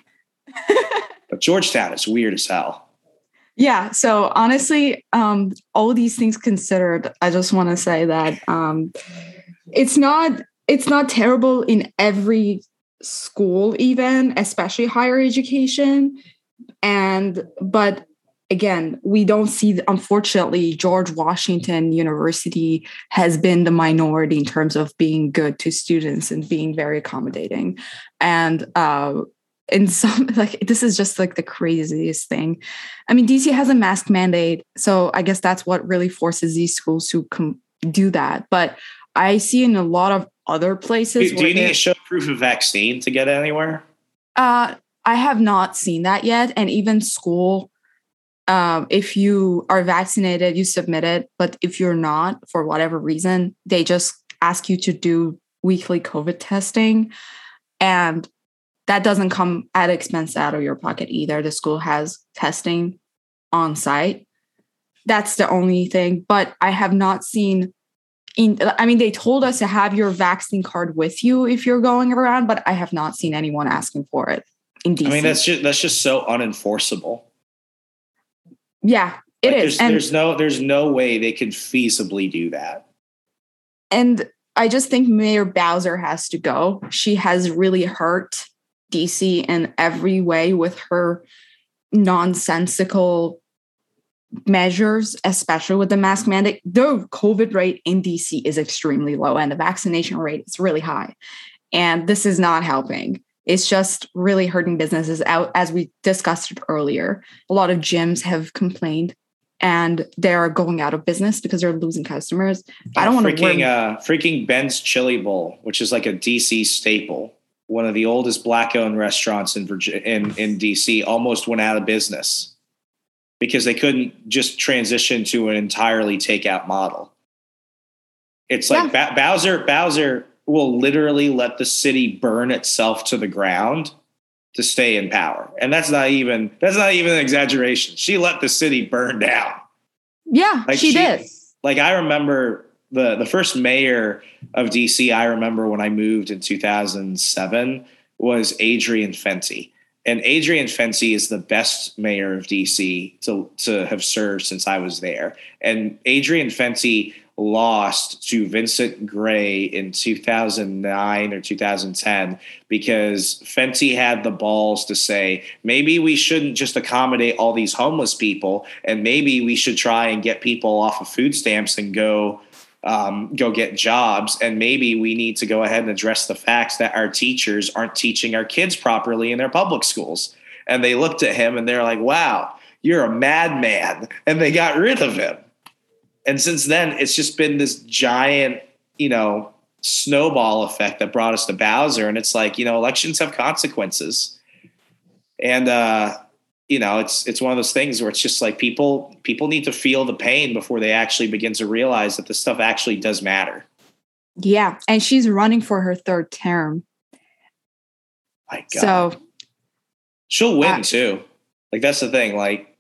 But Georgetown is weird as hell. Yeah. So honestly, all these things considered, I just want to say that it's not terrible in every school, even, especially higher education. But again, we don't see, unfortunately, George Washington University has been the minority in terms of being good to students and being very accommodating. And in some, like, this is just like the craziest thing. I mean, DC has a mask mandate, so I guess that's what really forces these schools to do that. But I see in a lot of other places. Do you need to show proof of vaccine to get anywhere? I have not seen that yet. And even school, if you are vaccinated, you submit it. But if you're not, for whatever reason, they just ask you to do weekly COVID testing. And that doesn't come at expense out of your pocket either. The school has testing on site. That's the only thing. But I have not seen, they told us to have your vaccine card with you if you're going around, but I have not seen anyone asking for it in DC. I mean, that's just so unenforceable. Yeah, it is. There's no way they could feasibly do that. And I just think Mayor Bowser has to go. She has really hurt DC in every way with her nonsensical measures, especially with the mask mandate. The COVID rate in DC is extremely low and the vaccination rate is really high. And this is not helping. It's just really hurting businesses out, as we discussed earlier. A lot of gyms have complained and they're going out of business because they're losing customers. I don't want to freaking Ben's Chili Bowl, which is like a DC staple. One of the oldest Black-owned restaurants in DC, almost went out of business because they couldn't just transition to an entirely takeout model. It's like Bowser will literally let the city burn itself to the ground to stay in power, and that's not even an exaggeration. She let the city burn down. Yeah, like she did. Like I remember. The first mayor of DC, I remember when I moved in 2007, was Adrian Fenty. And Adrian Fenty is the best mayor of DC to have served since I was there. And Adrian Fenty lost to Vincent Gray in 2009 or 2010 because Fenty had the balls to say, maybe we shouldn't just accommodate all these homeless people, and maybe we should try and get people off of food stamps and go get jobs. And maybe we need to go ahead and address the facts that our teachers aren't teaching our kids properly in their public schools. And they looked at him and they're like, wow, you're a madman. And they got rid of him. And since then, it's just been this giant, snowball effect that brought us to Bowser. And it's like, elections have consequences. And, it's one of those things where it's just like people need to feel the pain before they actually begin to realize that this stuff actually does matter. Yeah. And she's running for her third term. My God. So she'll win too. Like, that's the thing. Like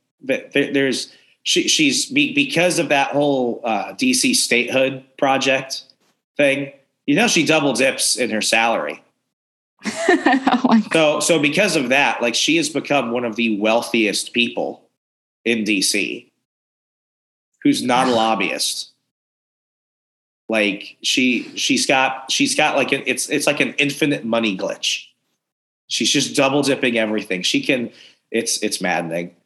she's because of that whole DC statehood project thing, she double dips in her salary. So because of that, like, she has become one of the wealthiest people in DC who's not a lobbyist. Like she's got like it's like an infinite money glitch. She's just double dipping everything. It's maddening.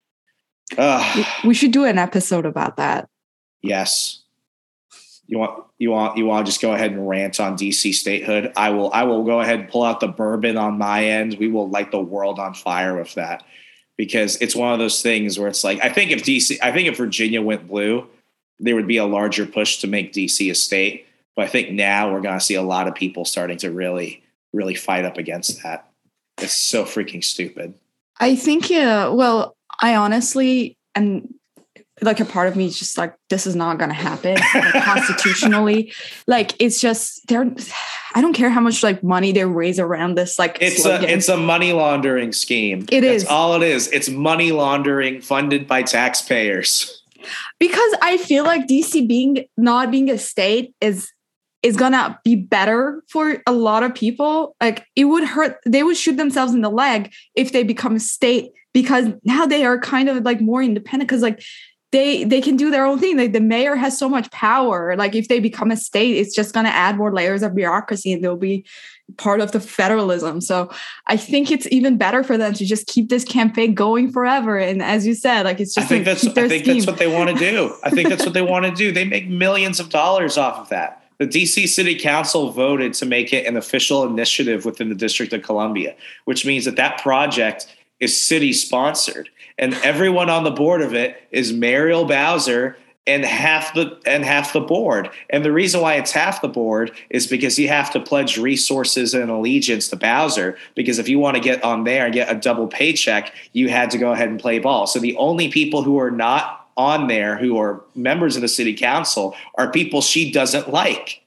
We should do an episode about that. Yes. You want to just go ahead and rant on DC statehood? I will go ahead and pull out the bourbon on my end. We will light the world on fire with that, because it's one of those things where it's like, I think if Virginia went blue, there would be a larger push to make DC a state. But I think now we're going to see a lot of people starting to really, really fight up against that. It's so freaking stupid. I think, well, I honestly, and like a part of me is just like, this is not going to happen like, constitutionally. Like, it's just, I don't care how much like money they raise around this. Like, it's a money laundering scheme. That's all it is. It's money laundering funded by taxpayers. Because I feel like DC not being a state is gonna be better for a lot of people. Like, it would hurt. They would shoot themselves in the leg if they become a state, because now they are kind of like more independent, because like they can do their own thing. Like, the mayor has so much power. Like, if they become a state, it's just going to add more layers of bureaucracy and they'll be part of the federalism. So I think it's even better for them to just keep this campaign going forever. And as you said, like, it's just, I think that's what they want to do. I think that's what they want to do. They make millions of dollars off of that. The DC City Council voted to make it an official initiative within the District of Columbia, which means that project is city sponsored, and everyone on the board of it is Muriel Bowser and half the board. And the reason why it's half the board is because you have to pledge resources and allegiance to Bowser, because if you want to get on there and get a double paycheck, you had to go ahead and play ball. So the only people who are not on there who are members of the city council are people she doesn't like.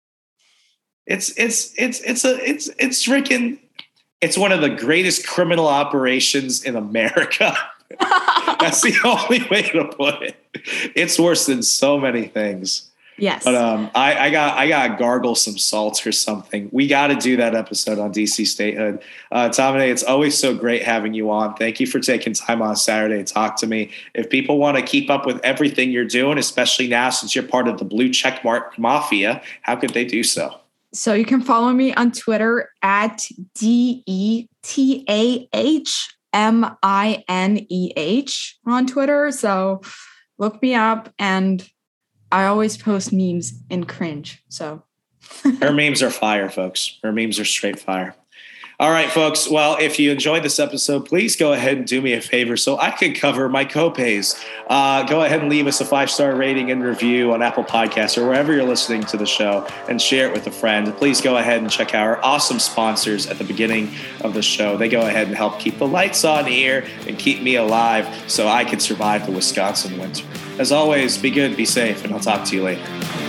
It's freaking, it's one of the greatest criminal operations in America. That's the only way to put it. It's worse than so many things. Yes. But I got to gargle some salts or something. We got to do that episode on DC statehood. Tomine, it's always so great having you on. Thank you for taking time on Saturday to talk to me. If people want to keep up with everything you're doing, especially now since you're part of the Blue Checkmark Mafia, how could they do so? So you can follow me on Twitter at DETAHMINEH on Twitter. So look me up, and I always post memes in cringe. So her memes are fire, folks. Her memes are straight fire. All right, folks. Well, if you enjoyed this episode, please go ahead and do me a favor so I can cover my copays. Go ahead and leave us a 5-star rating and review on Apple Podcasts or wherever you're listening to the show, and share it with a friend. Please go ahead and check out our awesome sponsors at the beginning of the show. They go ahead and help keep the lights on here and keep me alive so I can survive the Wisconsin winter. As always, be good, be safe, and I'll talk to you later.